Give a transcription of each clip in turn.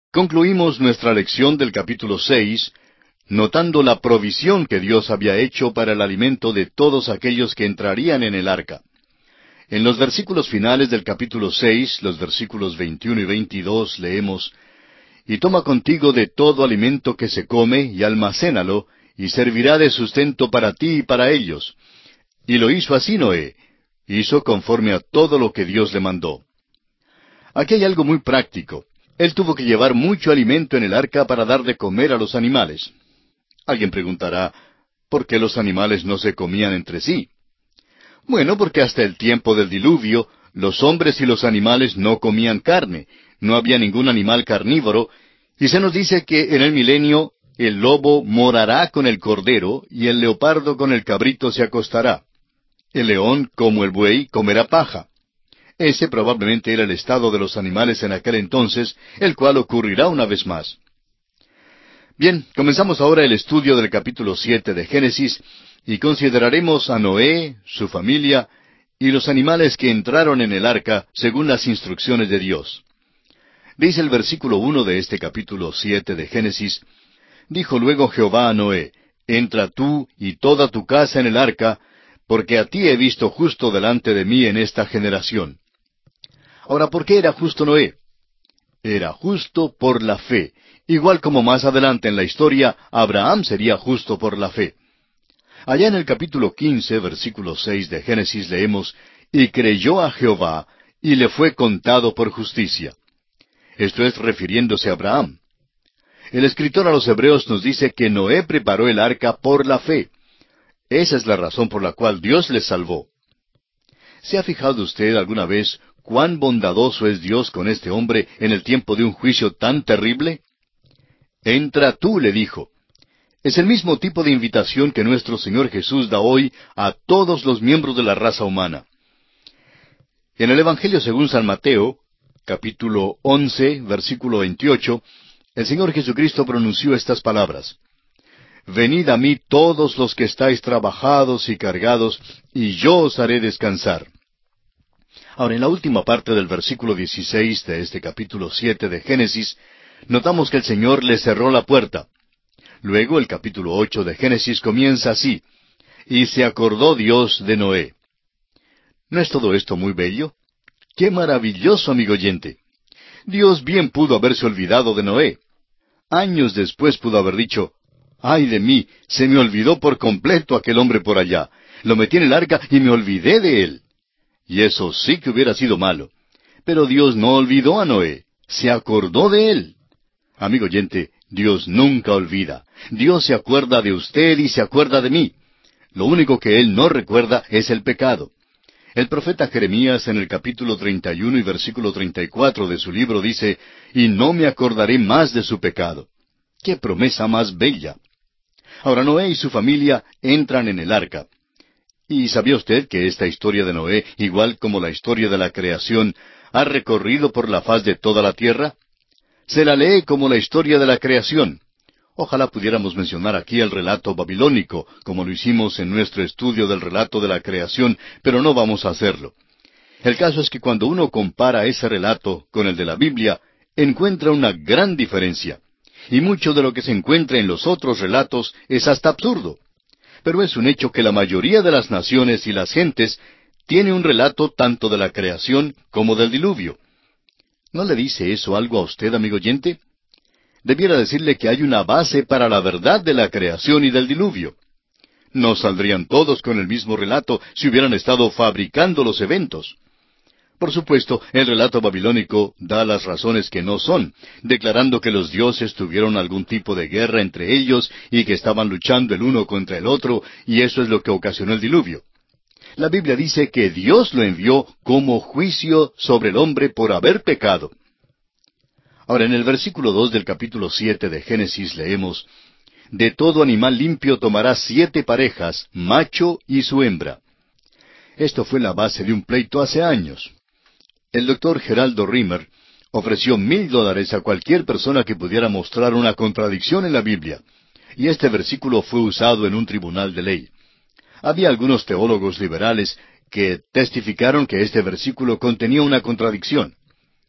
Concluimos nuestra lección del capítulo 6, notando la provisión que Dios había hecho para el alimento de todos aquellos que entrarían en el arca. En los versículos finales del capítulo 6, los versículos 21 y 22, leemos: «Y toma contigo de todo alimento que se come, y almacénalo, y servirá de sustento para ti y para ellos». Y lo hizo así Noé. Hizo conforme a todo lo que Dios le mandó. Aquí hay algo muy práctico. Él tuvo que llevar mucho alimento en el arca para dar de comer a los animales. Alguien preguntará, ¿por qué los animales no se comían entre sí? Bueno, porque hasta el tiempo del diluvio, los hombres y los animales no comían carne, no había ningún animal carnívoro, y se nos dice que en el milenio el lobo morará con el cordero, y el leopardo con el cabrito se acostará. El león, como el buey, comerá paja. Ese probablemente era el estado de los animales en aquel entonces, el cual ocurrirá una vez más. Bien, comenzamos ahora el estudio del capítulo 7 de Génesis, y consideraremos a Noé, su familia, y los animales que entraron en el arca según las instrucciones de Dios. Dice el versículo 1 de este capítulo 7 de Génesis: «Dijo luego Jehová a Noé: Entra tú y toda tu casa en el arca, porque a ti he visto justo delante de mí en esta generación». Ahora, ¿por qué era justo Noé? Era justo por la fe, igual como más adelante en la historia Abraham sería justo por la fe. Allá en el capítulo 15, versículo 6 de Génesis leemos: «Y creyó a Jehová, y le fue contado por justicia». Esto es refiriéndose a Abraham. El escritor a los Hebreos nos dice que Noé preparó el arca por la fe. Esa es la razón por la cual Dios les salvó. ¿Se ha fijado usted alguna vez cuán bondadoso es Dios con este hombre en el tiempo de un juicio tan terrible? «Entra tú», le dijo. Es el mismo tipo de invitación que nuestro Señor Jesús da hoy a todos los miembros de la raza humana. En el Evangelio según San Mateo, capítulo 11, versículo 28, el Señor Jesucristo pronunció estas palabras: «Venid a mí todos los que estáis trabajados y cargados, y yo os haré descansar». Ahora, en la última parte del versículo 16 de este capítulo 7 de Génesis, notamos que el Señor le cerró la puerta. Luego el capítulo 8 de Génesis comienza así: «Y se acordó Dios de Noé». ¿No es todo esto muy bello? ¡Qué maravilloso, amigo oyente! Dios bien pudo haberse olvidado de Noé. Años después pudo haber dicho: «¡Ay de mí! Se me olvidó por completo aquel hombre por allá. Lo metí en el arca y me olvidé de él». Y eso sí que hubiera sido malo. Pero Dios no olvidó a Noé. Se acordó de él. Amigo oyente, Dios nunca olvida. Dios se acuerda de usted y se acuerda de mí. Lo único que Él no recuerda es el pecado. El profeta Jeremías en el capítulo 31 y versículo 34 de su libro dice: «Y no me acordaré más de su pecado». ¡Qué promesa más bella! Ahora Noé y su familia entran en el arca. ¿Y sabía usted que esta historia de Noé, igual como la historia de la creación, ha recorrido por la faz de toda la tierra? Se la lee como la historia de la creación. Ojalá pudiéramos mencionar aquí el relato babilónico, como lo hicimos en nuestro estudio del relato de la creación, pero no vamos a hacerlo. El caso es que cuando uno compara ese relato con el de la Biblia, encuentra una gran diferencia. Y mucho de lo que se encuentra en los otros relatos es hasta absurdo. Pero es un hecho que la mayoría de las naciones y las gentes tiene un relato tanto de la creación como del diluvio. ¿No le dice eso algo a usted, amigo oyente? Debiera decirle que hay una base para la verdad de la creación y del diluvio. No saldrían todos con el mismo relato si hubieran estado fabricando los eventos. Por supuesto, el relato babilónico da las razones que no son, declarando que los dioses tuvieron algún tipo de guerra entre ellos y que estaban luchando el uno contra el otro, y eso es lo que ocasionó el diluvio. La Biblia dice que Dios lo envió como juicio sobre el hombre por haber pecado. Ahora, en el versículo 2 del capítulo 7 de Génesis leemos: «De todo animal limpio tomarás 7 parejas, macho y su hembra». Esto fue la base de un pleito hace años. El doctor Geraldo Rimmer ofreció $1,000 a cualquier persona que pudiera mostrar una contradicción en la Biblia, y este versículo fue usado en un tribunal de ley. Había algunos teólogos liberales que testificaron que este versículo contenía una contradicción.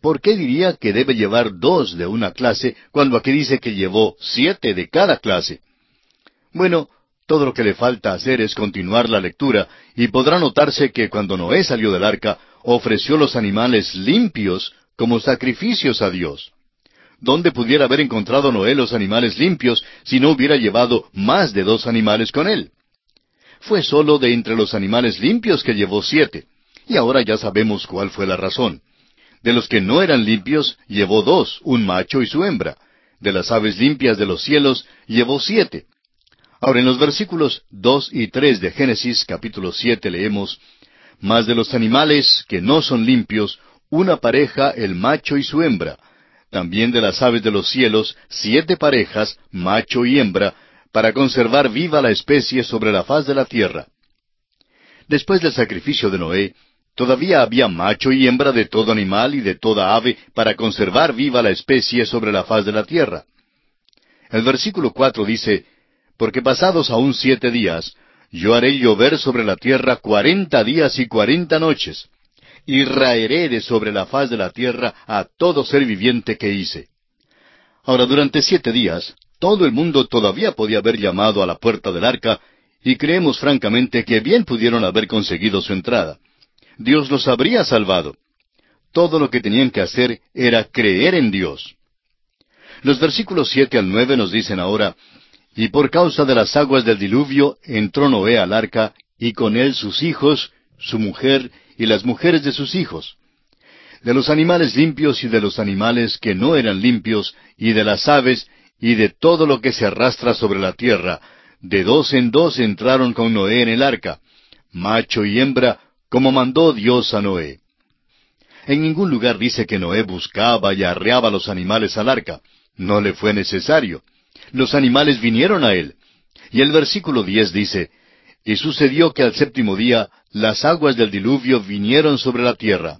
¿por qué diría que debe llevar 2 de una clase cuando aquí dice que llevó 7 de cada clase? Bueno, todo lo que le falta hacer es continuar la lectura, y podrá notarse que cuando Noé salió del arca, ofreció los animales limpios como sacrificios a Dios. ¿Dónde pudiera haber encontrado Noé los animales limpios si no hubiera llevado más de 2 animales con él? Fue solo de entre los animales limpios que llevó 7, y ahora ya sabemos cuál fue la razón. De los que no eran limpios, llevó 2, un macho y su hembra. De las aves limpias de los cielos, llevó 7. Ahora, en los versículos 2 y 3 de Génesis capítulo 7 leemos, «Mas de los animales que no son limpios, una pareja el macho y su hembra. También de las aves de los cielos, 7 parejas, macho y hembra, para conservar viva la especie sobre la faz de la tierra». Después del sacrificio de Noé, todavía había macho y hembra de todo animal y de toda ave para conservar viva la especie sobre la faz de la tierra. El versículo 4 dice, «Porque pasados aún 7 días, yo haré llover sobre la tierra 40 días y 40 noches, y raeré de sobre la faz de la tierra a todo ser viviente que hice». Ahora, durante 7 días, todo el mundo todavía podía haber llamado a la puerta del arca, y creemos francamente que bien pudieron haber conseguido su entrada. Dios los habría salvado. Todo lo que tenían que hacer era creer en Dios. Los versículos 7 al 9 nos dicen ahora, «Y por causa de las aguas del diluvio entró Noé al arca, y con él sus hijos, su mujer y las mujeres de sus hijos. De los animales limpios y de los animales que no eran limpios, y de las aves, y de todo lo que se arrastra sobre la tierra, de 2 en 2 entraron con Noé en el arca, macho y hembra, como mandó Dios a Noé». En ningún lugar dice que Noé buscaba y arreaba los animales al arca. No le fue necesario. Los animales vinieron a él. Y el versículo 10 dice, «Y sucedió que al 7º día las aguas del diluvio vinieron sobre la tierra».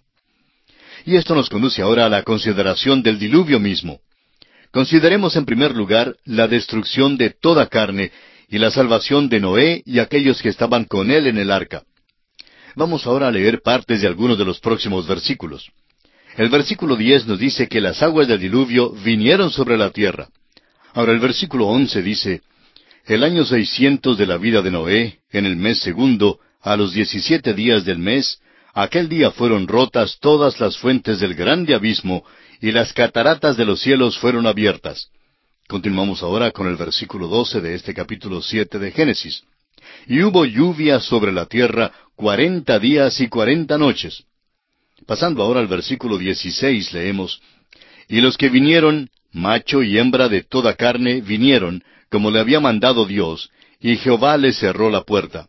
Y esto nos conduce ahora a la consideración del diluvio mismo. Consideremos en primer lugar la destrucción de toda carne y la salvación de Noé y aquellos que estaban con él en el arca. Vamos ahora a leer partes de algunos de los próximos versículos. El versículo 10 nos dice que las aguas del diluvio vinieron sobre la tierra. Ahora el versículo 11 dice, «El año 600 de la vida de Noé, en el mes segundo, a los 17 días del mes, aquel día fueron rotas todas las fuentes del grande abismo, y las cataratas de los cielos fueron abiertas». Continuamos ahora con el versículo 12 de este capítulo 7 de Génesis. «Y hubo lluvia sobre la tierra 40 días y 40 noches». Pasando ahora al versículo 16 leemos, «Y los que vinieron, macho y hembra de toda carne, vinieron, como le había mandado Dios, y Jehová les cerró la puerta».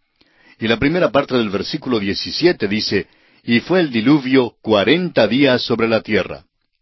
Y la primera parte del versículo 17 dice, «Y fue el diluvio 40 días sobre la tierra».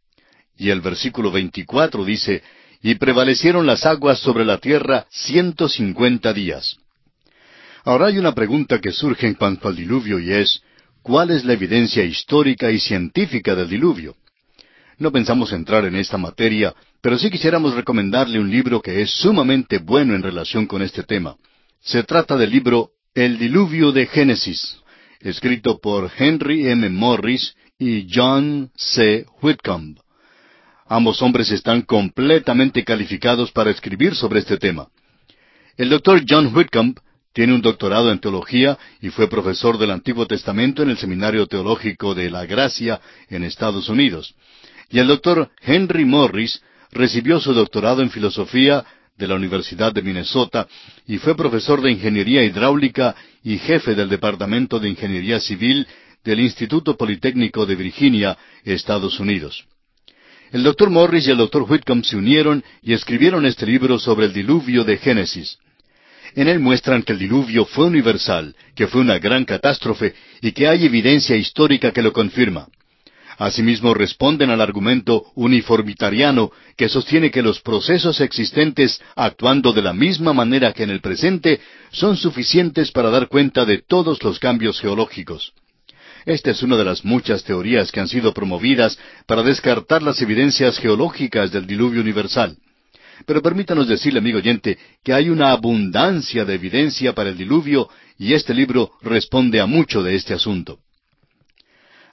Y el versículo 24 dice, «Y prevalecieron las aguas sobre la tierra 150 días». Ahora hay una pregunta que surge en cuanto al diluvio y es, ¿cuál es la evidencia histórica y científica del diluvio? No pensamos entrar en esta materia, pero sí quisiéramos recomendarle un libro que es sumamente bueno en relación con este tema. Se trata del libro El Diluvio de Génesis, escrito por Henry M. Morris y John C. Whitcomb. Ambos hombres están completamente calificados para escribir sobre este tema. El doctor John Whitcomb tiene un doctorado en teología y fue profesor del Antiguo Testamento en el Seminario Teológico de la Gracia en Estados Unidos. Y el doctor Henry Morris recibió su doctorado en filosofía de la Universidad de Minnesota y fue profesor de ingeniería hidráulica y jefe del Departamento de Ingeniería Civil del Instituto Politécnico de Virginia, Estados Unidos. El doctor Morris y el doctor Whitcomb se unieron y escribieron este libro sobre el diluvio de Génesis. En él muestran que el diluvio fue universal, que fue una gran catástrofe y que hay evidencia histórica que lo confirma. Asimismo responden al argumento uniformitariano que sostiene que los procesos existentes actuando de la misma manera que en el presente son suficientes para dar cuenta de todos los cambios geológicos. Esta es una de las muchas teorías que han sido promovidas para descartar las evidencias geológicas del diluvio universal. Pero permítanos decirle, amigo oyente, que hay una abundancia de evidencia para el diluvio y este libro responde a mucho de este asunto.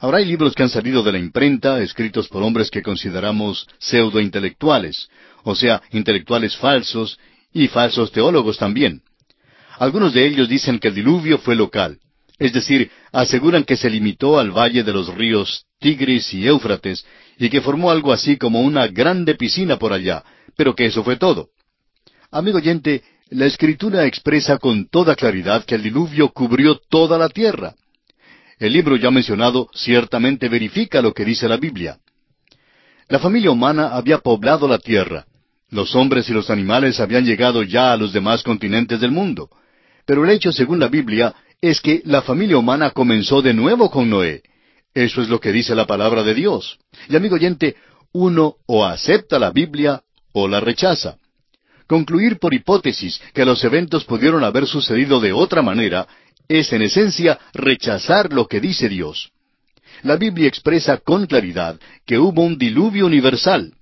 Ahora hay libros que han salido de la imprenta, escritos por hombres que consideramos pseudointelectuales, o sea, intelectuales falsos y falsos teólogos también. Algunos de ellos dicen que el diluvio fue local, es decir, aseguran que se limitó al valle de los ríos Tigris y Éufrates, y que formó algo así como una grande piscina por allá, pero que eso fue todo. Amigo oyente, la Escritura expresa con toda claridad que el diluvio cubrió toda la tierra. El libro ya mencionado ciertamente verifica lo que dice la Biblia. La familia humana había poblado la tierra. Los hombres y los animales habían llegado ya a los demás continentes del mundo. Pero el hecho, según la Biblia, es que la familia humana comenzó de nuevo con Noé. Eso es lo que dice la palabra de Dios. Y amigo oyente, uno o acepta la Biblia o la rechaza. Concluir por hipótesis que los eventos pudieron haber sucedido de otra manera es en esencia rechazar lo que dice Dios. La Biblia expresa con claridad que hubo un diluvio universal.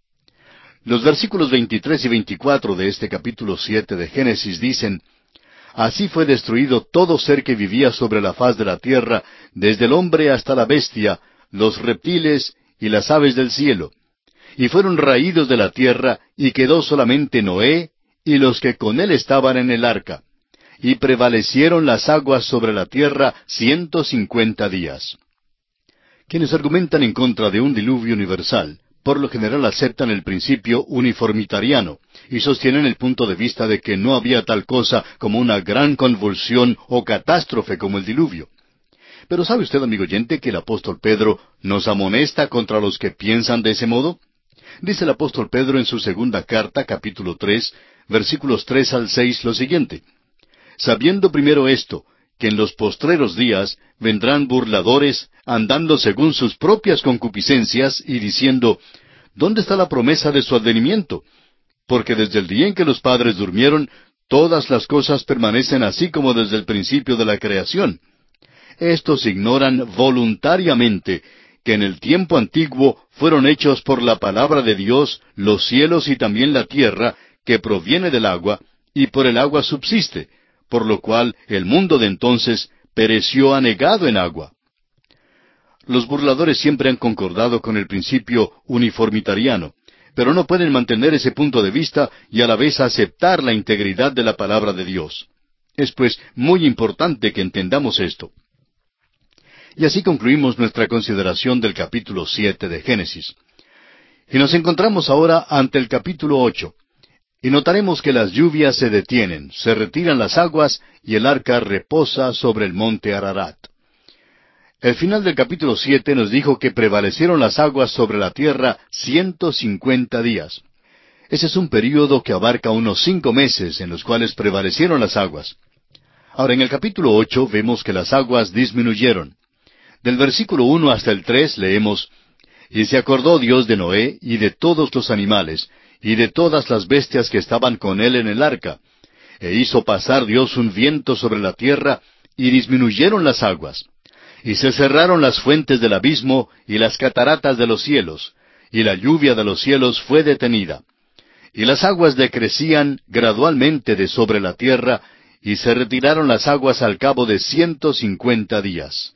Los versículos 23 y 24 de este capítulo 7 de Génesis dicen: Así fue destruido todo ser que vivía sobre la faz de la tierra, desde el hombre hasta la bestia, los reptiles y las aves del cielo. Y fueron raídos de la tierra, y quedó solamente Noé y los que con él estaban en el arca. Y prevalecieron las aguas sobre la tierra 150 días. Quienes argumentan en contra de un diluvio universal, por lo general aceptan el principio uniformitariano, y sostienen el punto de vista de que no había tal cosa como una gran convulsión o catástrofe como el diluvio. Pero ¿sabe usted, amigo oyente, que el apóstol Pedro nos amonesta contra los que piensan de ese modo? Dice el apóstol Pedro en su segunda carta, capítulo 3, versículos 3 al 6, lo siguiente: Sabiendo primero esto, que en los postreros días vendrán burladores, andando según sus propias concupiscencias, y diciendo: ¿Dónde está la promesa de su advenimiento? Porque desde el día en que los padres durmieron, todas las cosas permanecen así como desde el principio de la creación. Estos ignoran voluntariamente que en el tiempo antiguo fueron hechos por la palabra de Dios los cielos y también la tierra, que proviene del agua, y por el agua subsiste, por lo cual el mundo de entonces pereció anegado en agua. Los burladores siempre han concordado con el principio uniformitariano, pero no pueden mantener ese punto de vista y a la vez aceptar la integridad de la palabra de Dios. Es pues muy importante que entendamos esto. Y así concluimos nuestra consideración del capítulo 7 de Génesis. Y nos encontramos ahora ante el capítulo 8. Y notaremos que las lluvias se detienen, se retiran las aguas, y el arca reposa sobre el monte Ararat. El final del capítulo 7 nos dijo que prevalecieron las aguas sobre la tierra 150 días. Ese es un período que abarca unos 5 meses en los cuales prevalecieron las aguas. Ahora, en el capítulo 8 vemos que las aguas disminuyeron. Del versículo 1 hasta el 3 leemos: Y se acordó Dios de Noé y de todos los animales, y de todas las bestias que estaban con él en el arca. E hizo pasar Dios un viento sobre la tierra, y disminuyeron las aguas. Y se cerraron las fuentes del abismo, y las cataratas de los cielos, y la lluvia de los cielos fue detenida. Y las aguas decrecían gradualmente de sobre la tierra, y se retiraron las aguas al cabo de 150 días.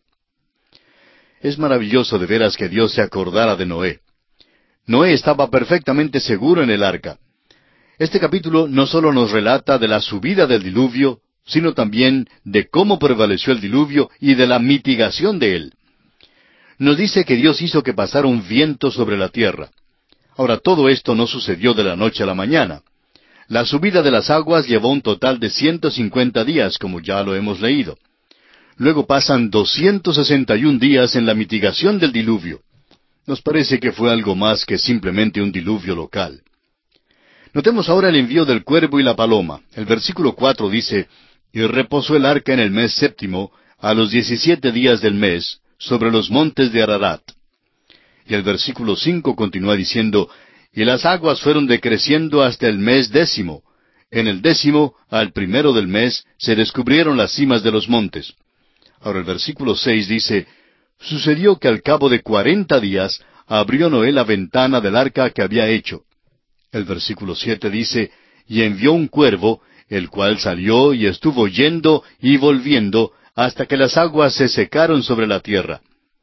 Es maravilloso de veras que Dios se acordara de Noé. Noé estaba perfectamente seguro en el arca. Este capítulo no solo nos relata de la subida del diluvio, sino también de cómo prevaleció el diluvio y de la mitigación de él. Nos dice que Dios hizo que pasara un viento sobre la tierra. Ahora, todo esto no sucedió de la noche a la mañana. La subida de las aguas llevó un total de 150 días, como ya lo hemos leído. Luego pasan 261 días en la mitigación del diluvio. Nos parece que fue algo más que simplemente un diluvio local. Notemos ahora el envío del cuervo y la paloma. El versículo 4 dice: Y reposó el arca en el mes séptimo, a los 17 días del mes, sobre los montes de Ararat. Y el versículo 5 continúa diciendo: Y las aguas fueron decreciendo hasta el mes 10. En el 10, al primero del mes, se descubrieron las cimas de los montes. Ahora el versículo 6 dice: Sucedió que al cabo de 40 días abrió Noé la ventana del arca que había hecho. El versículo 7 dice: Y envió un cuervo, el cual salió y estuvo yendo y volviendo hasta que las aguas se secaron sobre la tierra.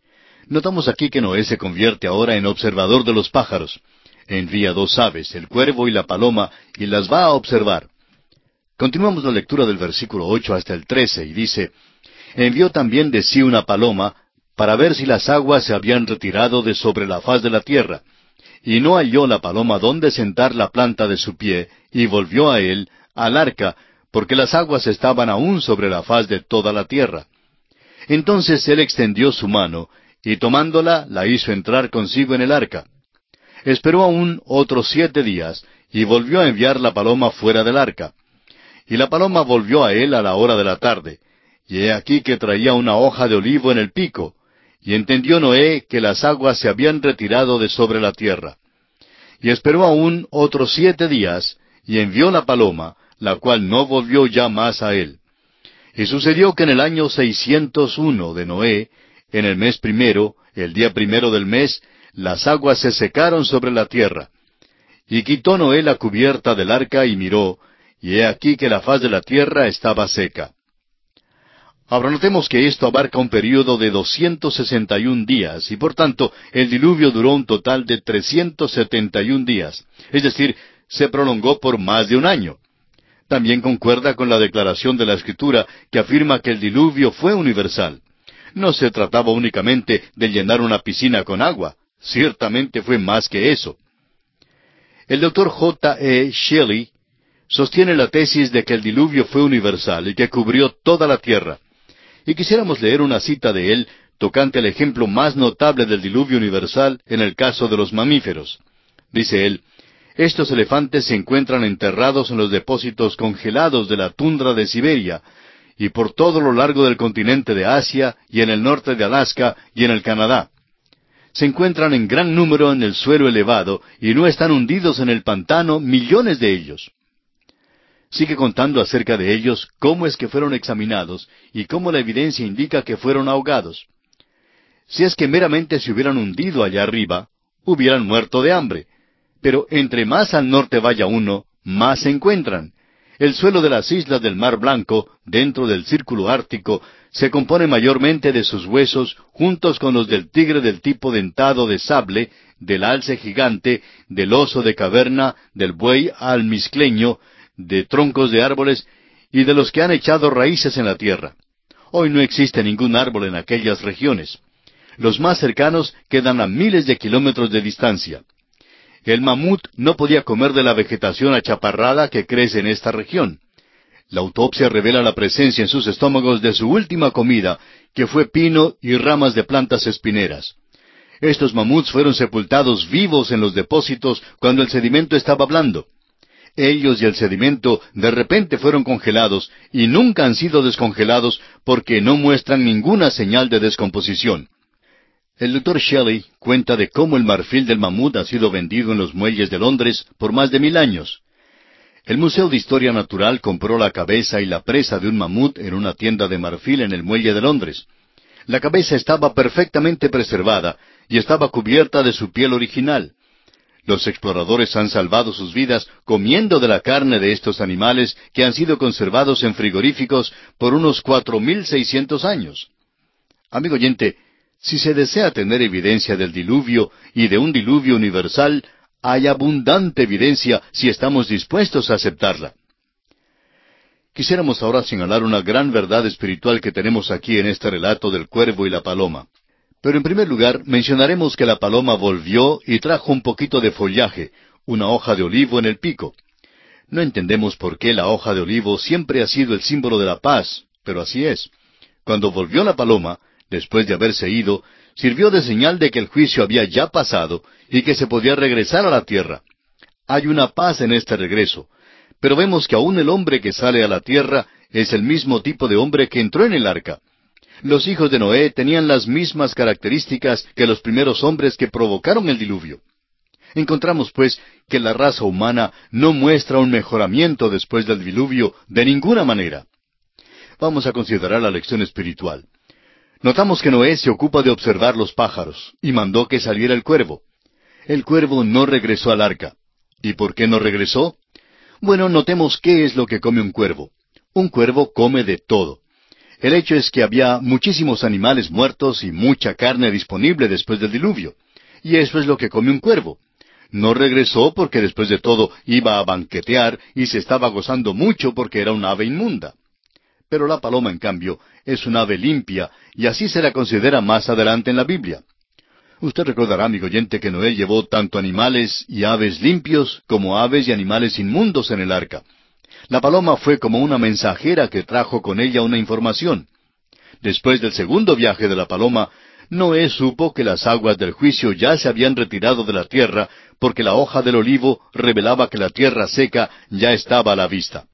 Notamos aquí que Noé se convierte ahora en observador de los pájaros. Envía dos aves, el cuervo y la paloma, y las va a observar. Continuamos la lectura del versículo 8 hasta el 13, y dice, envió también de sí una paloma, para ver si las aguas se habían retirado de sobre la faz de la tierra. Y no halló la paloma dónde sentar la planta de su pie, y volvió a él, al arca, porque las aguas estaban aún sobre la faz de toda la tierra. Entonces él extendió su mano, y tomándola, la hizo entrar consigo en el arca. Esperó aún otros 7 días, y volvió a enviar la paloma fuera del arca. Y la paloma volvió a él a la hora de la tarde, y he aquí que traía una hoja de olivo en el pico, y entendió Noé que las aguas se habían retirado de sobre la tierra. Y esperó aún otros 7 días, y envió la paloma, la cual no volvió ya más a él. Y sucedió que en el año 601 de Noé, en el mes primero, el día primero del mes, las aguas se secaron sobre la tierra. Y quitó Noé la cubierta del arca y miró, y he aquí que la faz de la tierra estaba seca. Ahora notemos que esto abarca un período de 261 días, y por tanto el diluvio duró un total de 371 días, es decir, se prolongó por más de un año. También concuerda con la declaración de la Escritura que afirma que el diluvio fue universal. No se trataba únicamente de llenar una piscina con agua, ciertamente fue más que eso. El doctor J. E. Shelley sostiene la tesis de que el diluvio fue universal y que cubrió toda la tierra. Y quisiéramos leer una cita de él tocante al ejemplo más notable del diluvio universal en el caso de los mamíferos. Dice él, estos elefantes se encuentran enterrados en los depósitos congelados de la tundra de Siberia, y por todo lo largo del continente de Asia, y en el norte de Alaska, y en el Canadá. Se encuentran en gran número en el suelo elevado, y no están hundidos en el pantano millones de ellos. Sigue contando acerca de ellos, cómo es que fueron examinados, y cómo la evidencia indica que fueron ahogados. Si es que meramente se hubieran hundido allá arriba, hubieran muerto de hambre. Pero entre más al norte vaya uno, más se encuentran. El suelo de las islas del Mar Blanco, dentro del círculo ártico, se compone mayormente de sus huesos, juntos con los del tigre del tipo dentado de sable, del alce gigante, del oso de caverna, del buey almizcleño, de troncos de árboles, y de los que han echado raíces en la tierra. Hoy no existe ningún árbol en aquellas regiones. Los más cercanos quedan a miles de kilómetros de distancia. El mamut no podía comer de la vegetación achaparrada que crece en esta región. La autopsia revela la presencia en sus estómagos de su última comida, que fue pino y ramas de plantas espineras. Estos mamuts fueron sepultados vivos en los depósitos cuando el sedimento estaba blando. Ellos y el sedimento de repente fueron congelados y nunca han sido descongelados porque no muestran ninguna señal de descomposición. El Dr. Shelley cuenta de cómo el marfil del mamut ha sido vendido en los muelles de Londres por más de 1000 años. El Museo de Historia Natural compró la cabeza y la presa de un mamut en una tienda de marfil en el muelle de Londres. La cabeza estaba perfectamente preservada y estaba cubierta de su piel original. Los exploradores han salvado sus vidas comiendo de la carne de estos animales que han sido conservados en frigoríficos por unos 4600 años. Amigo oyente, si se desea tener evidencia del diluvio y de un diluvio universal, hay abundante evidencia si estamos dispuestos a aceptarla. Quisiéramos ahora señalar una gran verdad espiritual que tenemos aquí en este relato del cuervo y la paloma. Pero en primer lugar, mencionaremos que la paloma volvió y trajo un poquito de follaje, una hoja de olivo en el pico. No entendemos por qué la hoja de olivo siempre ha sido el símbolo de la paz, pero así es. Cuando volvió la paloma, después de haberse ido, sirvió de señal de que el juicio había ya pasado y que se podía regresar a la tierra. Hay una paz en este regreso, pero vemos que aún el hombre que sale a la tierra es el mismo tipo de hombre que entró en el arca. Los hijos de Noé tenían las mismas características que los primeros hombres que provocaron el diluvio. Encontramos, pues, que la raza humana no muestra un mejoramiento después del diluvio de ninguna manera. Vamos a considerar la lección espiritual. Notamos que Noé se ocupa de observar los pájaros, y mandó que saliera el cuervo. El cuervo no regresó al arca. ¿Y por qué no regresó? Bueno, notemos qué es lo que come un cuervo. Un cuervo come de todo. El hecho es que había muchísimos animales muertos y mucha carne disponible después del diluvio. Y eso es lo que come un cuervo. No regresó porque después de todo iba a banquetear y se estaba gozando mucho porque era un ave inmunda. Pero la paloma, en cambio, es un ave limpia, y así se la considera más adelante en la Biblia. Usted recordará, amigo oyente, que Noé llevó tanto animales y aves limpios como aves y animales inmundos en el arca. La paloma fue como una mensajera que trajo con ella una información. Después del segundo viaje de la paloma, Noé supo que las aguas del juicio ya se habían retirado de la tierra, porque la hoja del olivo revelaba que la tierra seca ya estaba a la vista.